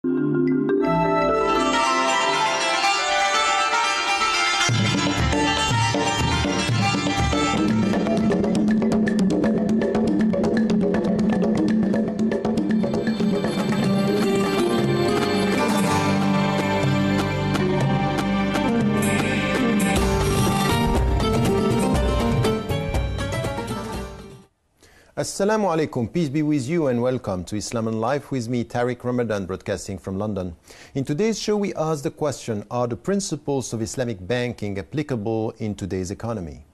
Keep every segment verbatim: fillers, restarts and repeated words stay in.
Assalamu alaikum, peace be with you and welcome to Islam and Life with me, Tariq Ramadan, broadcasting from London. In today's show we ask the question, are the principles of Islamic banking applicable in today's economy?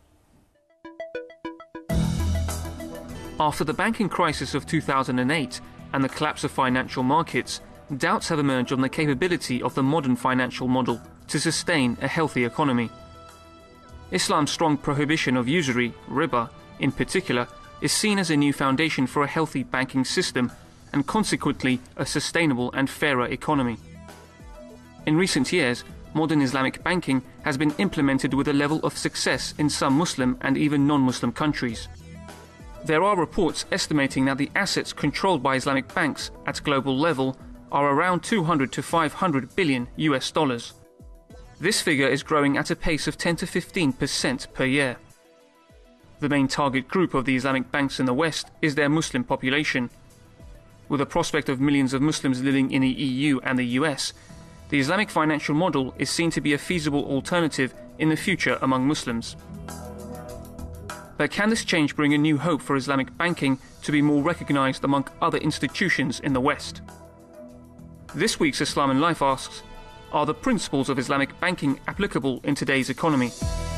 After the banking crisis of two thousand eight and the collapse of financial markets, doubts have emerged on the capability of the modern financial model to sustain a healthy economy. Islam's strong prohibition of usury, riba, in particular, is seen as a new foundation for a healthy banking system and consequently a sustainable and fairer economy. In recent years, modern Islamic banking has been implemented with a level of success in some Muslim and even non-Muslim countries. There are reports estimating that the assets controlled by Islamic banks at global level are around two hundred to five hundred billion U S dollars. This figure is growing at a pace of ten to fifteen percent per year. The main target group of the Islamic banks in the West is their Muslim population. With the prospect of millions of Muslims living in the E U and the U S, the Islamic financial model is seen to be a feasible alternative in the future among Muslims. But can this change bring a new hope for Islamic banking to be more recognized among other institutions in the West? This week's Islam and Life asks, are the principles of Islamic banking applicable in today's economy?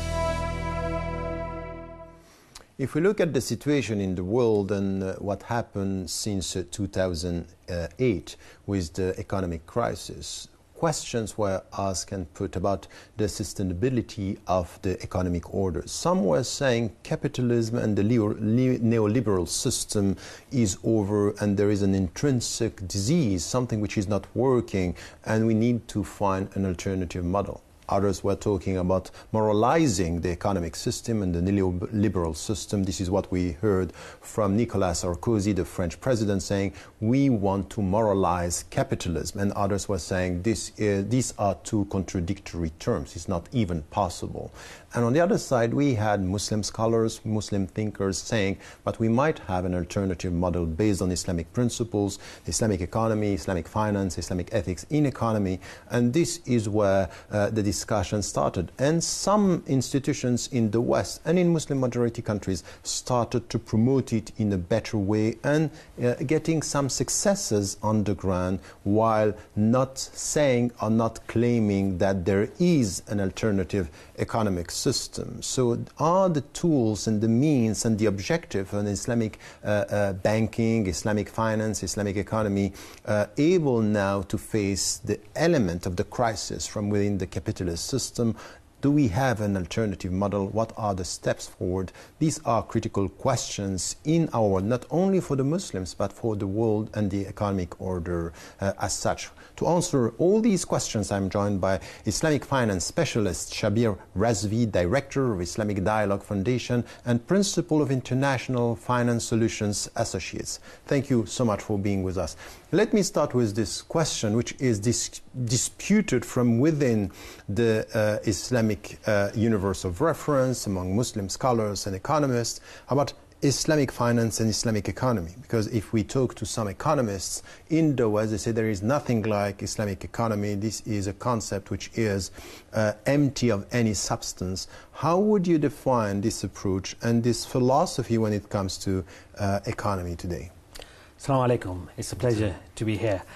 If we look at the situation in the world and uh, what happened since uh, two thousand eight with the economic crisis, questions were asked and put about the sustainability of the economic order. Some were saying capitalism and the neoliberal system is over and there is an intrinsic disease, something which is not working, and we need to find an alternative model. Others were talking about moralizing the economic system and the neoliberal system. This is what we heard from Nicolas Sarkozy, the French president, saying, we want to moralize capitalism. And others were saying, this is, these are two contradictory terms. It's not even possible. And on the other side, we had Muslim scholars, Muslim thinkers saying, but we might have an alternative model based on Islamic principles, Islamic economy, Islamic finance, Islamic ethics in economy. And this is where uh, the discussion started. And some institutions in the West and in Muslim majority countries started to promote it in a better way and uh, getting some successes on the ground, while not saying or not claiming that there is an alternative economic system. So are the tools and the means and the objective of an Islamic uh, uh, banking, Islamic finance, Islamic economy uh, able now to face the element of the crisis from within the capitalist system? Do we have an alternative model? What are the steps forward? These are critical questions in our world, not only for the Muslims, but for the world and the economic order uh, as such. To answer all these questions, I'm joined by Islamic finance specialist Shabir Razvi, director of Islamic Dialogue Foundation and principal of International Finance Solutions Associates. Thank you so much for being with us. Let me start with this question, which is dis disputed from within the uh, Islamic uh, universe of reference among Muslim scholars and economists about Islamic finance and Islamic economy. Because if we talk to some economists in the West, they say there is nothing like Islamic economy. This is a concept which is uh, empty of any substance. How would you define this approach and this philosophy when it comes to uh, economy today? Assalamu alaikum. It's a pleasure to be here.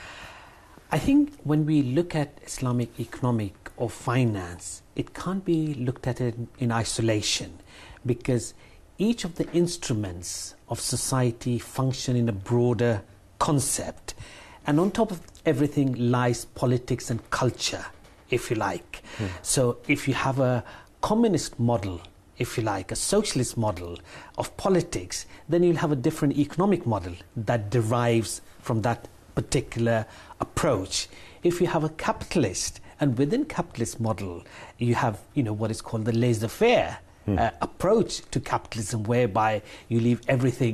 I think when we look at Islamic economic or finance, it can't be looked at in, in isolation, because each of the instruments of society function in a broader concept. And on top of everything lies politics and culture, if you like. Hmm. So if you have a communist model, if you like, a socialist model of politics, then you'll have a different economic model that derives from that particular approach. If you have a capitalist, and within capitalist model, you have, you know, what is called the laissez-faire uh, approach to capitalism, whereby you leave everything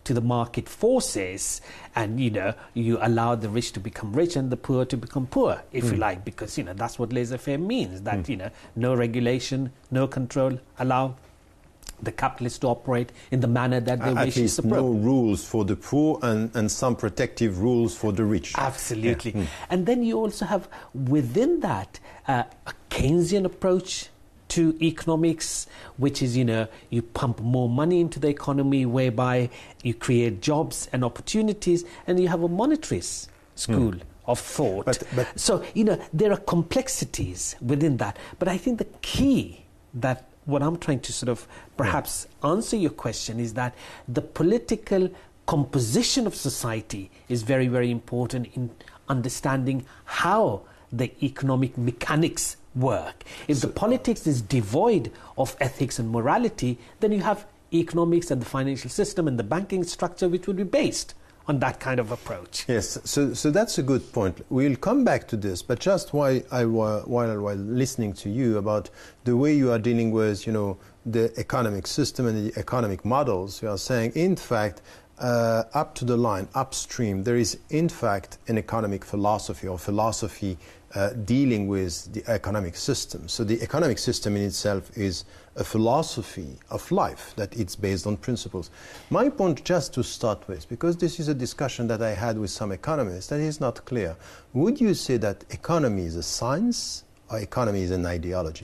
to the market forces, and you know you allow the rich to become rich and the poor to become poor, if mm. you like, because you know that's what laissez-faire means. That mm. you know no regulation, no control, allow the capitalists to operate in the manner that they At wish least is appropriate. No rules for the poor and, and some protective rules for the rich. Absolutely. Yeah. Mm. And then you also have within that uh, a Keynesian approach to economics, which is, you know, you pump more money into the economy, whereby you create jobs and opportunities, and you have a monetarist school mm. of thought. But, but so, you know, there are complexities within that. But I think the key that what I'm trying to sort of perhaps yeah. answer your question is that the political composition of society is very, very important in understanding how the economic mechanics work. If so, the politics is devoid of ethics and morality, then you have economics and the financial system and the banking structure which will be based on that kind of approach. Yes, so so that's a good point. We'll come back to this, but just while I while while listening to you about the way you are dealing with, you know, the economic system and the economic models, you are saying, in fact, uh, up to the line, upstream, there is in fact an economic philosophy or philosophy uh, dealing with the economic system. So the economic system in itself is a philosophy of life, that it's based on principles. My point, just to start with, because this is a discussion that I had with some economists, that is not clear. Would you say that economy is a science or economy is an ideology?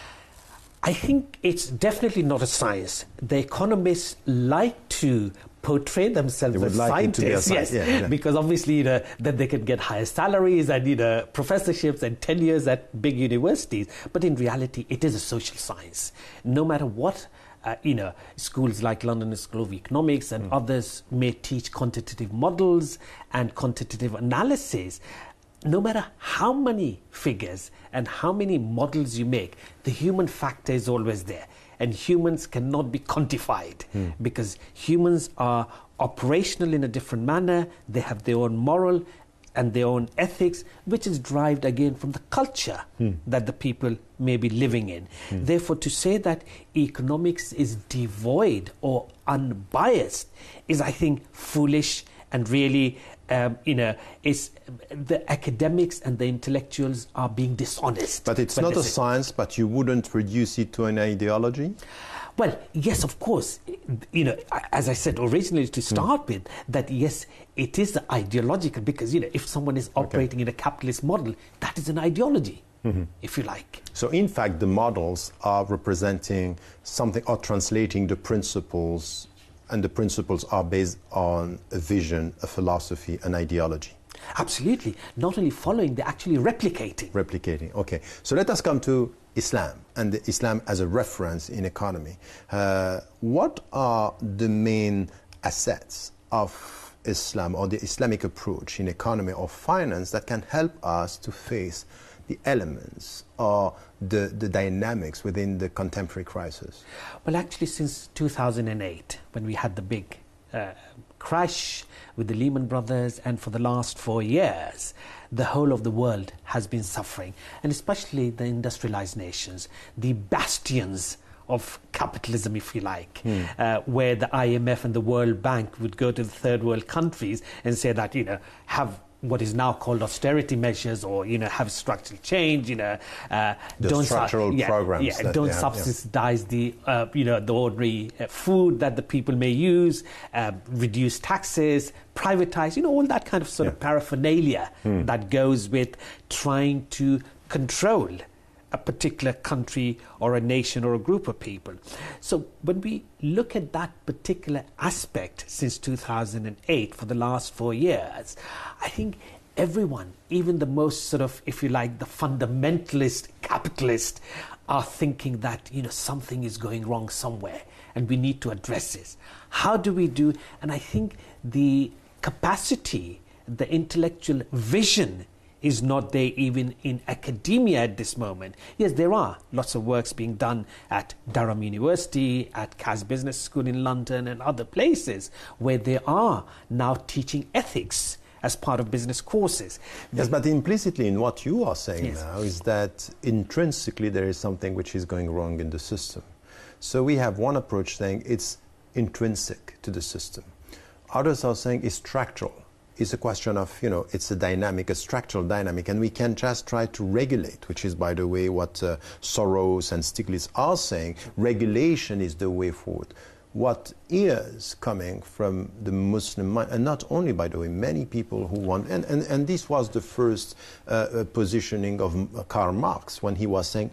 I think it's definitely not a science. The economists like to portray themselves as like scientists, yes, yeah, yeah. because obviously, you know, that they can get higher salaries and, you know, professorships and tenures at big universities. But in reality, it is a social science. No matter what, uh, you know, schools like London School of Economics and mm. others may teach quantitative models and quantitative analysis. No matter how many figures and how many models you make, the human factor is always there. And humans cannot be quantified mm. because humans are operational in a different manner. They have their own moral and their own ethics, which is derived again from the culture mm. that the people may be living in. Mm. Therefore, to say that economics is devoid or unbiased is, I think, foolish and really, um, you know, it's, the academics and the intellectuals are being dishonest. But it's not a science, but you wouldn't reduce it to an ideology? Well, yes, of course. You know, as I said originally to start mm. with, that yes, it is ideological because, you know, if someone is operating okay. in a capitalist model, that is an ideology. Mm-hmm. If you like. So in fact, the models are representing something or translating the principles, and the principles are based on a vision, a philosophy, an ideology. Absolutely. Not only following, they're actually replicating. Replicating, okay. So let us come to Islam, and the Islam as a reference in economy. Uh, what are the main assets of Islam or the Islamic approach in economy or finance that can help us to face the elements or the, the dynamics within the contemporary crisis? Well, actually, since two thousand eight, when we had the big uh, crash with the Lehman Brothers, and for the last four years, the whole of the world has been suffering, and especially the industrialized nations, the bastions of capitalism, if you like, mm. uh, where the I M F and the World Bank would go to the third world countries and say that, you know, have what is now called austerity measures, or, you know, have structural change, you know, uh, the don't structural su- yeah, programs. Yeah, that don't have, subsidize yeah. the, uh, you know, the ordinary uh, food that the people may use, uh, reduce taxes, privatize, you know, all that kind of sort yeah. of paraphernalia mm. that goes with trying to control a particular country or a nation or a group of people. So when we look at that particular aspect since two thousand eight for the last four years, I think everyone, even the most sort of, if you like, the fundamentalist capitalist, are thinking that, you know, something is going wrong somewhere and we need to address this. How do we do? And I think the capacity, the intellectual vision is not there even in academia at this moment. Yes, there are lots of works being done at Durham University, at Cass Business School in London and other places where they are now teaching ethics as part of business courses. Yes, but implicitly in what you are saying yes. now is that intrinsically there is something which is going wrong in the system. So we have one approach saying it's intrinsic to the system. Others are saying it's structural. It's a question of, you know, it's a dynamic, a structural dynamic, and we can just try to regulate, which is, by the way, what uh, Soros and Stiglitz are saying. Regulation is the way forward. What is coming from the Muslim mind, and not only, by the way, many people who want, and, and, and this was the first uh, positioning of Karl Marx when he was saying,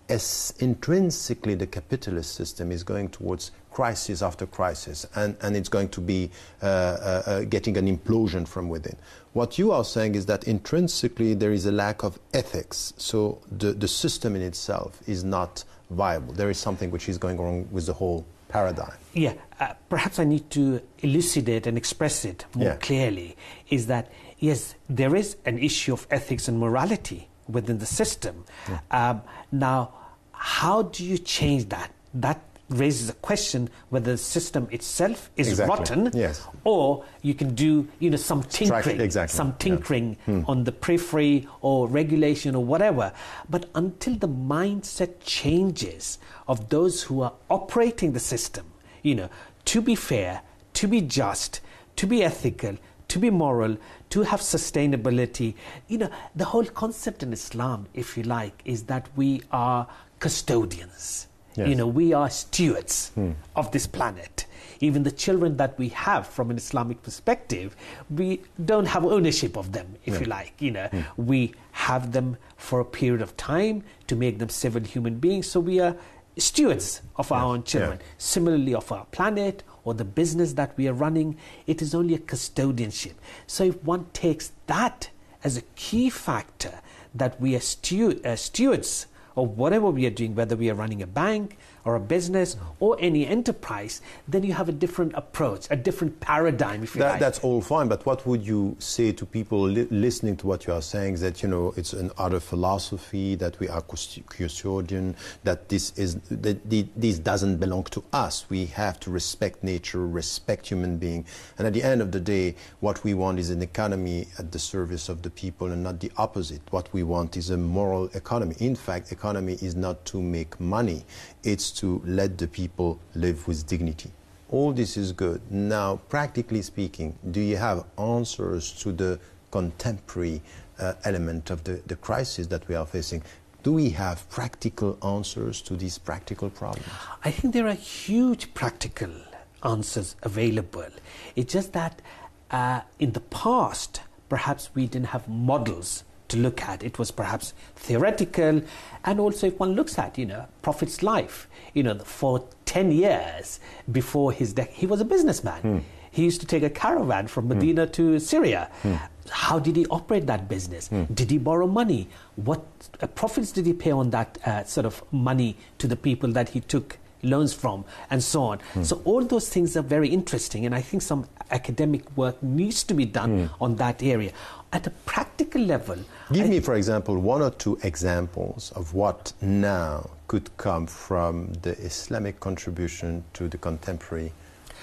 as intrinsically the capitalist system is going towards crisis after crisis, and, and it's going to be uh, uh, uh, getting an implosion from within. What you are saying is that intrinsically there is a lack of ethics, so the, the system in itself is not viable. There is something which is going wrong with the whole paradigm. Yeah, uh, perhaps I need to elucidate and express it more yeah. clearly, is that, yes, there is an issue of ethics and morality within the system. Yeah. Um, now, how do you change that? That raises a question whether the system itself is exactly. rotten, yes. or you can do, you know, some tinkering, exactly. some tinkering yeah. hmm. on the periphery or regulation or whatever. But until the mindset changes of those who are operating the system, you know, to be fair, to be just, to be ethical, to be moral, to have sustainability, you know, the whole concept in Islam, if you like, is that we are custodians. Yes. You know, we are stewards hmm. of this planet. Even the children that we have from an Islamic perspective, we don't have ownership of them, if yeah. you like. You know, hmm. we have them for a period of time to make them civil human beings. So we are stewards of yeah. our own children. Yeah. Similarly, of our planet or the business that we are running, it is only a custodianship. So if one takes that as a key factor, that we are stew- uh, stewards or whatever we are doing, whether we are running a bank or a business or any enterprise, then you have a different approach, a different paradigm, if you that, like. That's all fine, but what would you say to people li- listening to what you are saying, that, you know, it's an other philosophy, that we are custodian, that this is that the, this doesn't belong to us. We have to respect nature, respect human being, and at the end of the day, what we want is an economy at the service of the people and not the opposite. What we want is a moral economy. In fact, economy is not to make money, it's to let the people live with dignity. All this is good. Now, practically speaking, do you have answers to the contemporary uh, element of the, the crisis that we are facing? Do we have practical answers to these practical problems? I think there are huge practical answers available. It's just that uh, in the past, perhaps we didn't have models to look at. It was perhaps theoretical, and also if one looks at, you know, Prophet's life, you know, for ten years before his death, he was a businessman. Mm. He used to take a caravan from Medina mm. to Syria. Mm. How did he operate that business? Mm. Did he borrow money? What uh, profits did he pay on that uh, sort of money to the people that he took loans from, and so on? Mm. So all those things are very interesting, and I think some academic work needs to be done mm. on that area. At a practical level, give I me, for example, one or two examples of what now could come from the Islamic contribution to the contemporary.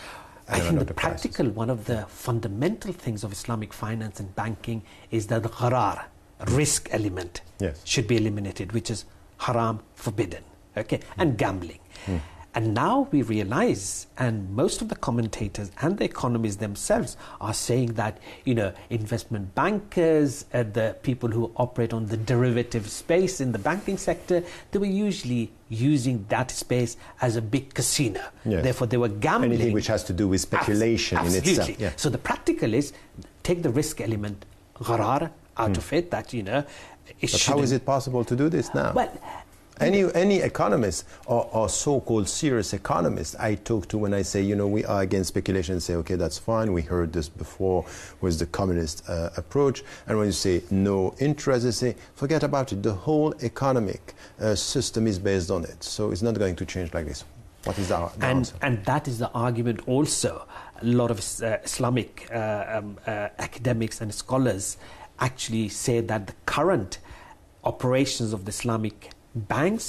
I think the, the practical, crisis. One of the fundamental things of Islamic finance and banking is that the gharar, risk element, yes. should be eliminated, which is haram, forbidden, okay, mm. and gambling. Mm. And now we realize, and most of the commentators and the economists themselves are saying that, you know, investment bankers, uh, the people who operate on the derivative space in the banking sector, they were usually using that space as a big casino. Yes. Therefore, they were gambling. Anything which has to do with speculation Abs- in absolutely. itself. Yeah. So the practical is take the risk element, gharar, out mm. of it, that, you know, it But how is it possible to do this now? Well, Any any economist or, or so-called serious economist I talk to, when I say, you know, we are against speculation, and say, okay, that's fine, we heard this before with the communist uh, approach. And when you say no interest, they say, forget about it. The whole economic uh, system is based on it. So it's not going to change like this. What is our the and, answer? And that is the argument also. A lot of uh, Islamic uh, um, uh, academics and scholars actually say that the current operations of the Islamic banks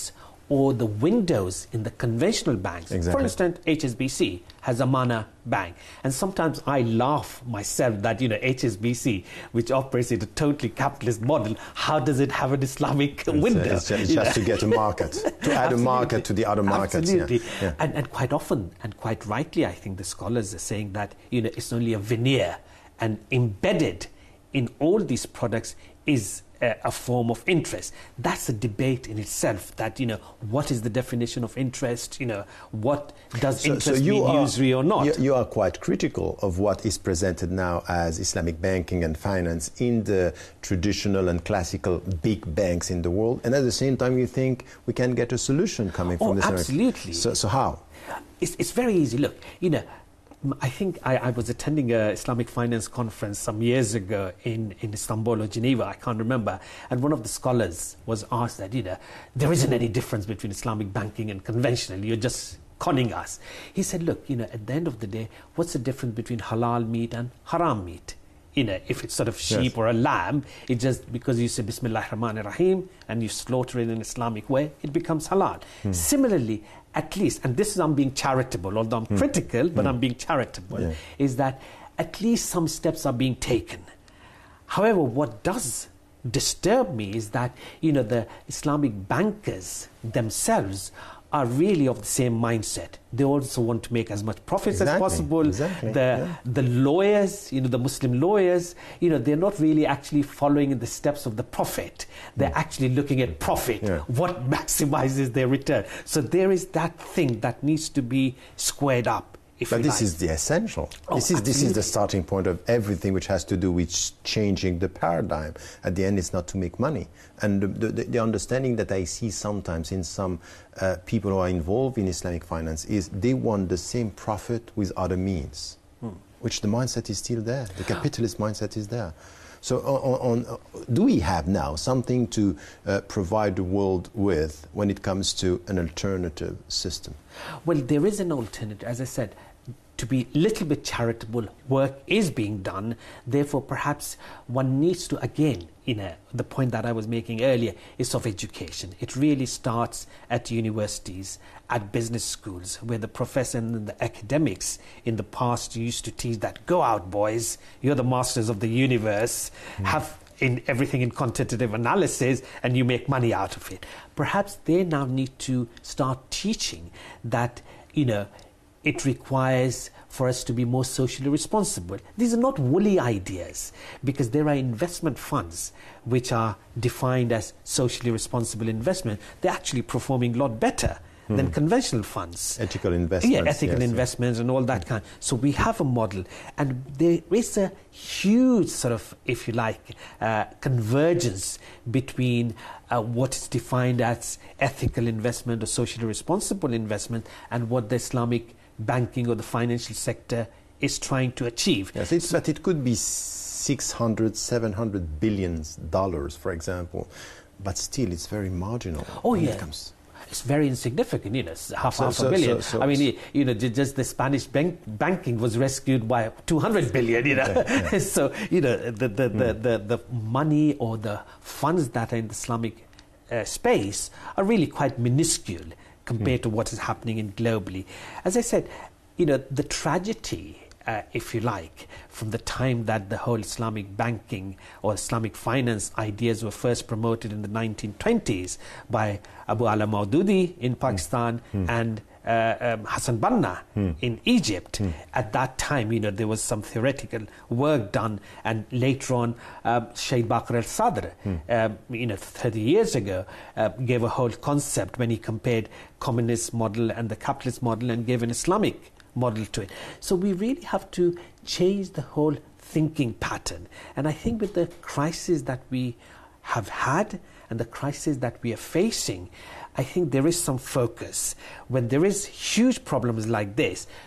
or the windows in the conventional banks. Exactly. For instance, H S B C has Amana Bank. And sometimes I laugh myself that, you know, H S B C, which operates in a totally capitalist model, how does it have an Islamic it's, window? It's just, it's just to get a market, to add a market to the other markets. Absolutely. Yeah. Yeah. And, and quite often, and quite rightly, I think the scholars are saying that, you know, it's only a veneer, and embedded in all these products is a, a form of interest. That's a debate in itself, that, you know, what is the definition of interest? You know, what does so, interest so you mean, are, usury or not? You, you are quite critical of what is presented now as Islamic banking and finance in the traditional and classical big banks in the world, and at the same time you think we can get a solution coming Oh, from this. absolutely. So, so how? It's, it's very easy. Look, you know, I think I, I was attending an Islamic finance conference some years ago in, in Istanbul or Geneva, I can't remember, and one of the scholars was asked that, you know, there isn't any difference between Islamic banking and conventional, you're just conning us. He said, look, you know, at the end of the day, what's the difference between halal meat and haram meat? You know, if it's sort of sheep yes. or a lamb, it just, because you say Bismillah ar-Rahman ar-Rahim and you slaughter it in an Islamic way, it becomes halal. Hmm. Similarly, at least, and this is I'm being charitable, although I'm hmm. critical, but hmm. I'm being charitable, yeah. is that at least some steps are being taken. However, what does disturb me is that, you know, the Islamic bankers themselves are really of the same mindset. They also want to make as much profits exactly, as possible. Exactly, the yeah. the lawyers, you know, the Muslim lawyers, you know, they're not really actually following in the steps of the Prophet. They're mm. actually looking at profit, yeah. what maximizes their return. So there is that thing that needs to be squared up. If but this like. is the essential. Oh, this is absolutely. this is the starting point of everything which has to do with changing the paradigm. At the end, it's not to make money. And the, the, the understanding that I see sometimes in some uh, people who are involved in Islamic finance is they want the same profit with other means, hmm. which the mindset is still there. The capitalist mindset is there. So on, on, do we have now something to uh, provide the world with when it comes to an alternative system? Well, there is an alternative. As I said, to be a little bit charitable, work is being done. Therefore, perhaps one needs to, again, you know, the point that I was making earlier is of education. It really starts at universities, at business schools, where the professor and the academics in the past used to teach that, go out, boys, you're the masters of the universe, mm. have in everything in quantitative analysis, and you make money out of it. Perhaps they now need to start teaching that, you know, it requires for us to be more socially responsible. These are not woolly ideas, because there are investment funds which are defined as socially responsible investment. They're actually performing a lot better mm. than conventional funds. Ethical investments. Yeah, ethical yes, investments yes. and all that kind. So we have a model, and there is a huge sort of, if you like, uh, convergence between uh, what is defined as ethical investment or socially responsible investment and what the Islamic banking or the financial sector is trying to achieve. Yes, it's, but it could be six hundred, seven hundred billions dollars, for example, but still it's very marginal. Oh when yeah, it comes. It's very insignificant. You know, half, so, half so, a billion. So, so, I mean, you know, just the Spanish bank, banking was rescued by two hundred billion. You know, okay, yeah. So you know, the the, mm. the the the money or the funds that are in the Islamic uh, space are really quite minuscule compared mm. to what is happening in globally. As I said, you know, the tragedy, uh, if you like, from the time that the whole Islamic banking or Islamic finance ideas were first promoted in the nineteen twenties by Abu Ala Maududi in Pakistan mm. and uh, um, Hassan Banna mm. in Egypt. Mm. At that time, you know, there was some theoretical work done, and later on, uh, Shaykh Baqir al-Sadr, mm. uh, you know, thirty years ago, uh, gave a whole concept when he compared communist model and the capitalist model and gave an Islamic model to it. So we really have to change the whole thinking pattern. And I think with the crisis that we have had and the crisis that we are facing, I think there is some focus. When there is huge problems like this,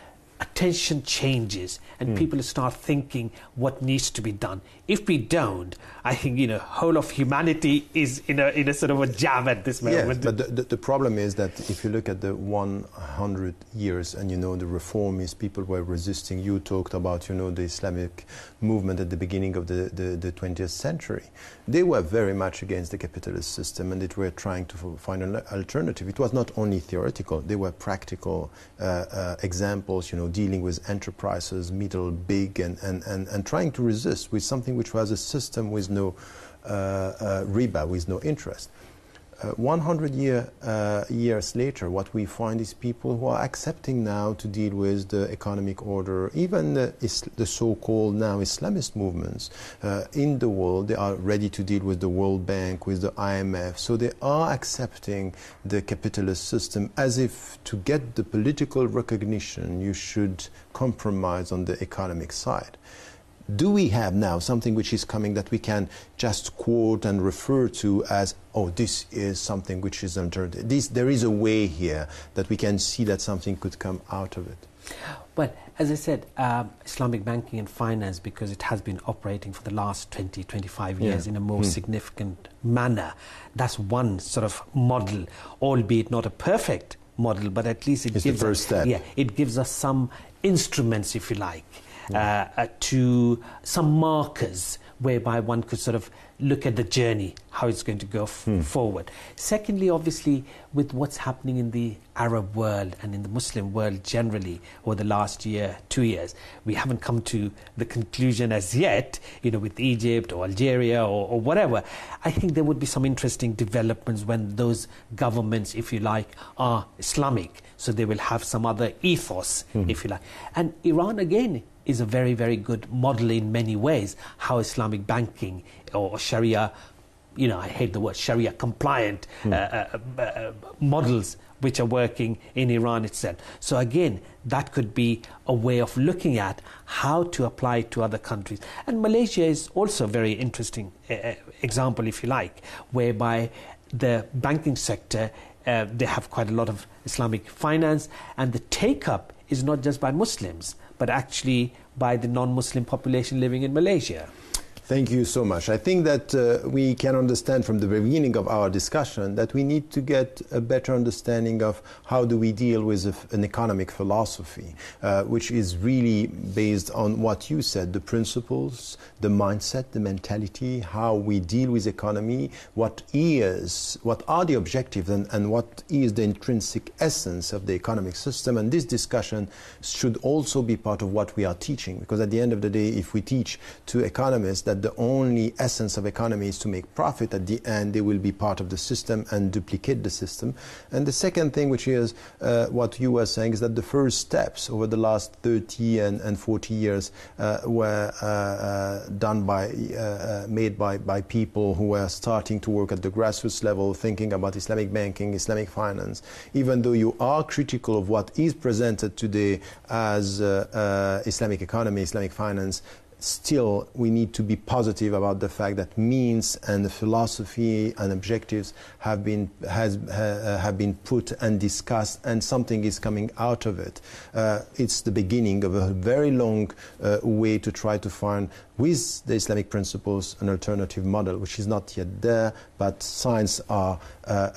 attention changes and mm. people start thinking what needs to be done. If we don't, I think, you know, whole of humanity is in a in a sort of a jam at this moment. Yes, but the, the, the problem is that if you look at the one hundred years and, you know, the reformists, people were resisting. You talked about, you know, the Islamic movement at the beginning of the, the, the twentieth century. They were very much against the capitalist system, and they were trying to find an alternative. It was not only theoretical, they were practical uh, uh, examples, you know, dealing with enterprises, middle, big, and, and, and, and trying to resist with something which was a system with no uh, uh, riba, with no interest. Uh, one hundred year, uh, years later, what we find is people who are accepting now to deal with the economic order, even the, is, the so-called now Islamist movements uh, in the world. They are ready to deal with the World Bank, with the I M F. So they are accepting the capitalist system as if to get the political recognition, you should compromise on the economic side. Do we have now something which is coming that we can just quote and refer to as, oh, this is something which is alternative? This, there is a way here that we can see that something could come out of it. Well, as I said, um, Islamic banking and finance, because it has been operating for the last twenty, twenty-five years yeah. in a more mm. significant manner, that's one sort of model, albeit not a perfect model, but at least it it's gives the first us, step. Yeah, it gives us some instruments, if you like, Uh, uh, to some markers whereby one could sort of look at the journey, how it's going to go f- hmm. forward. Secondly, obviously, with what's happening in the Arab world and in the Muslim world generally over the last year, two years, we haven't come to the conclusion as yet, you know, with Egypt or Algeria or, or whatever. I think there would be some interesting developments when those governments, if you like, are Islamic. So they will have some other ethos, hmm. if you like. And Iran, again, is a very, very good model in many ways, how Islamic banking or Sharia, you know, I hate the word Sharia compliant mm. uh, uh, uh, models which are working in Iran itself. So again, that could be a way of looking at how to apply it to other countries. And Malaysia is also a very interesting uh, example, if you like, whereby the banking sector, uh, they have quite a lot of Islamic finance, and the take-up is not just by Muslims, but actually by the non-Muslim population living in Malaysia. Thank you so much. I think that uh, we can understand from the beginning of our discussion that we need to get a better understanding of how do we deal with a, an economic philosophy, uh, which is really based on what you said, the principles, the mindset, the mentality, how we deal with economy, what is, what are the objectives, and, and what is the intrinsic essence of the economic system. And this discussion should also be part of what we are teaching, because at the end of the day, if we teach to economists that the only essence of economy is to make profit, at the end they will be part of the system and duplicate the system. And the second thing, which is uh, what you were saying, is that the first steps over the last thirty and, and forty years uh, were uh, uh, done by, uh, uh, made by, by people who were starting to work at the grassroots level, thinking about Islamic banking, Islamic finance. Even though you are critical of what is presented today as uh, uh, Islamic economy, Islamic finance, still we need to be positive about the fact that means and the philosophy and objectives have been has uh, have been put and discussed, and something is coming out of it. Uh, it's the beginning of a very long uh, way to try to find, with the Islamic principles, an alternative model, which is not yet there, but signs are uh, uh,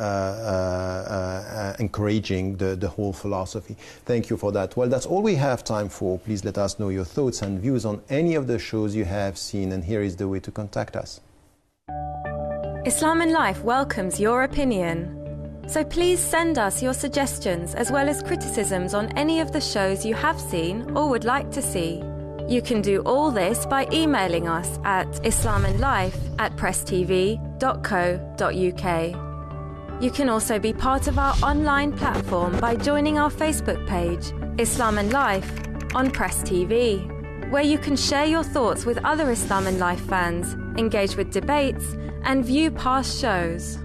uh, uh, encouraging the, the whole philosophy. Thank you for that. Well, that's all we have time for. Please let us know your thoughts and views on any of the shows you have seen, and here is the way to contact us. Islam in Life welcomes your opinion. So please send us your suggestions as well as criticisms on any of the shows you have seen or would like to see. You can do all this by emailing us at islaminlife at presstv dot co dot uk. You can also be part of our online platform by joining our Facebook page, Islam and Life, on Press T V, where you can share your thoughts with other Islam and Life fans, engage with debates, and view past shows.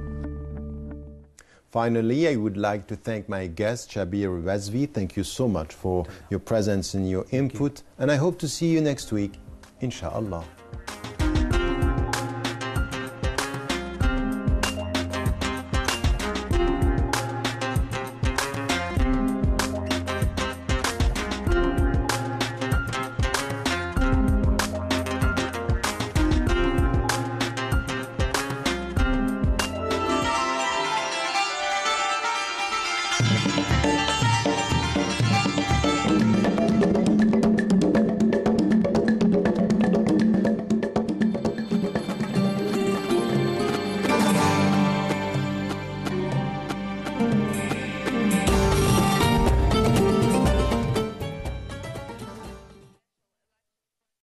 Finally, I would like to thank my guest, Shabir Razvi. Thank you so much for your presence and your input, and I hope to see you next week, inshallah.